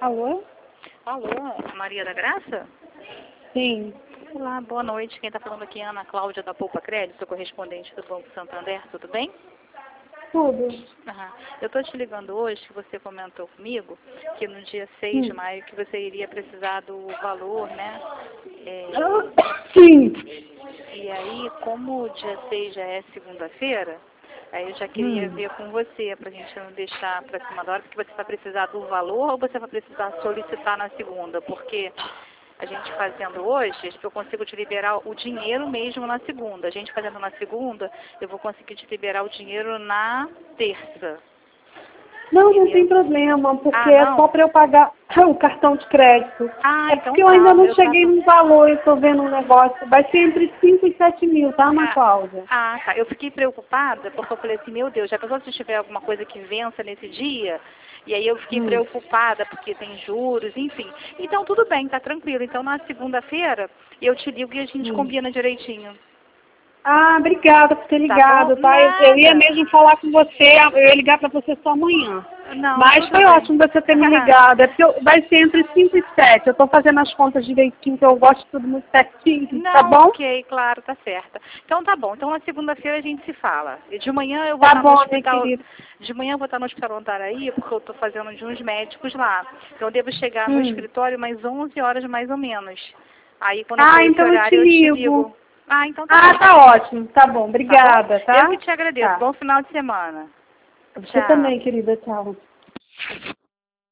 Alô? Alô, Maria da Graça? Sim. Olá, boa noite. Quem está falando aqui é Ana Cláudia da Poupa Crédito, correspondente do Banco Santander, tudo bem? Tudo. Eu estou te ligando hoje, que você comentou comigo, que no dia 6 de maio que você iria precisar do valor, né? Sim. E aí, como o dia 6 já é segunda-feira, aí eu já queria ver com você, para a gente não deixar para cima da hora, porque você vai precisar do valor ou você vai precisar solicitar na segunda? Porque a gente fazendo hoje, eu consigo te liberar o dinheiro mesmo na segunda. A gente fazendo na segunda, eu vou conseguir te liberar o dinheiro na terça. Não, não tem Entendeu? problema, porque Ah, é só não? para eu pagar o cartão de crédito. Ah, É então porque eu tá. ainda não Eu cheguei faço... no valor, eu estou vendo um negócio. Vai ser entre 5 e 7 mil, tá, Ana Cláudia? Tá. Eu fiquei preocupada, porque eu falei assim, meu Deus, já pensou se tiver alguma coisa que vença nesse dia? E aí eu fiquei preocupada, porque tem juros, enfim. Então tudo bem, tá tranquilo. Então na segunda-feira eu te ligo e a gente combina direitinho. Ah, obrigada por ter Tá bom? ligado, tá? Eu ia Nada. mesmo falar com você, eu ia ligar para você só amanhã. Não, Mas tudo foi bem. ótimo você ter me ligado. É porque vai ser entre 5 e 7. Eu estou fazendo as contas direitinho, que eu gosto de tudo muito certinho, tá Não, bom? ok, claro, tá certa. Então tá bom. Então na segunda-feira a gente se fala. E de manhã eu vou Tá estar no bom, minha hospital. querida. De manhã eu vou estar no hospital Andaraí, porque eu estou fazendo de uns médicos lá. Então eu devo chegar no escritório umas 11 horas mais ou menos. Aí quando for Ah, esse então eu te horário eu te ligo. ligo. Ah, então tá Ah, bom. tá ótimo. Tá bom, Tá bom? obrigada, Eu tá? que te agradeço. Tá. Bom final de semana. Você Tchau. também, querida. Tchau.